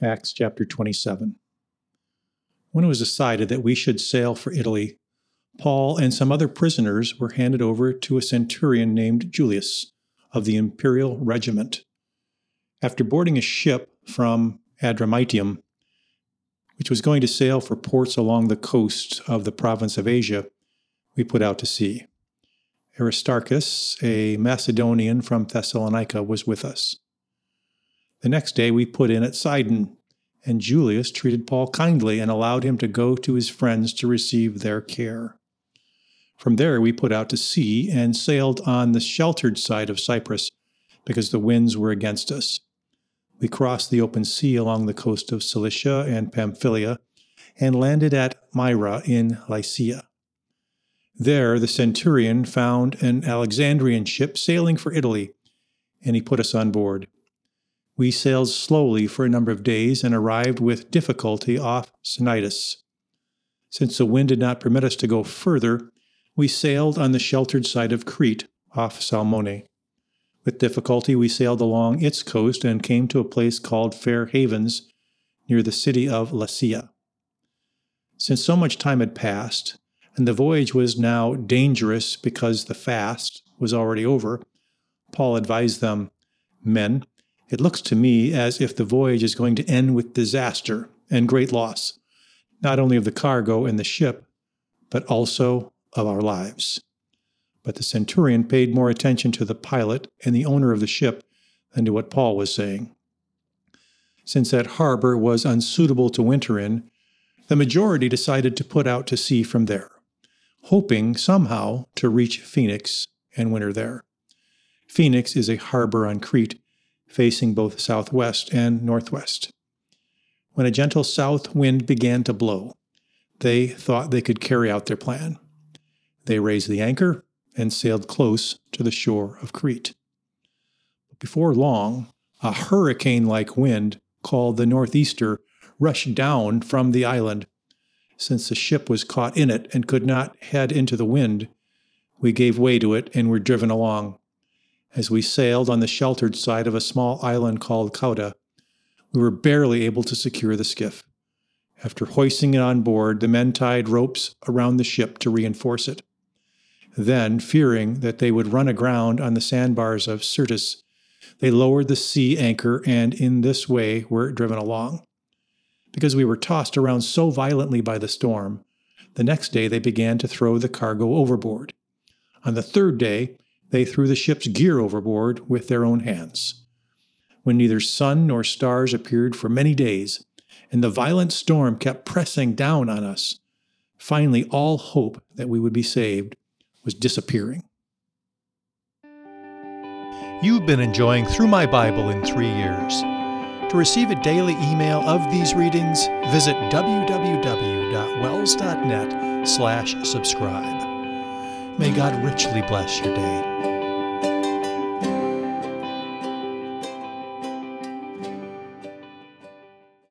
Acts chapter 27. When it was decided that we should sail for Italy, Paul and some other prisoners were handed over to a centurion named Julius of the imperial regiment. After boarding a ship from Adramyttium, which was going to sail for ports along the coast of the province of Asia, we put out to sea. Aristarchus, a Macedonian from Thessalonica, was with us. The next day we put in at Sidon, and Julius treated Paul kindly and allowed him to go to his friends to receive their care. From there we put out to sea and sailed on the sheltered side of Cyprus because the winds were against us. We crossed the open sea along the coast of Cilicia and Pamphylia and landed at Myra in Lycia. There the centurion found an Alexandrian ship sailing for Italy, and he put us on board. We sailed slowly for a number of days and arrived with difficulty off Cnidus. Since the wind did not permit us to go further, we sailed on the sheltered side of Crete off Salmone. With difficulty we sailed along its coast and came to a place called Fair Havens near the city of Lasea. Since so much time had passed, and the voyage was now dangerous because the fast was already over, Paul advised them, "Men, it looks to me as if the voyage is going to end with disaster and great loss, not only of the cargo and the ship, but also of our lives." But the centurion paid more attention to the pilot and the owner of the ship than to what Paul was saying. Since that harbor was unsuitable to winter in, the majority decided to put out to sea from there, hoping somehow to reach Phoenix and winter there. Phoenix is a harbor on Crete, facing both southwest and northwest. When a gentle south wind began to blow, they thought they could carry out their plan. They raised the anchor and sailed close to the shore of Crete. But before long, a hurricane-like wind called the northeaster rushed down from the island. Since the ship was caught in it and could not head into the wind, we gave way to it and were driven along. As we sailed on the sheltered side of a small island called Cauda, we were barely able to secure the skiff. After hoisting it on board, the men tied ropes around the ship to reinforce it. Then, fearing that they would run aground on the sandbars of Syrtis, they lowered the sea anchor and in this way were driven along. Because we were tossed around so violently by the storm, the next day they began to throw the cargo overboard. On the third day, they threw the ship's gear overboard with their own hands. When neither sun nor stars appeared for many days, and the violent storm kept pressing down on us, finally all hope that we would be saved was disappearing. You've been enjoying Through My Bible in 3 Years. To receive a daily email of these readings, visit www.wells.net/subscribe. May God richly bless your day.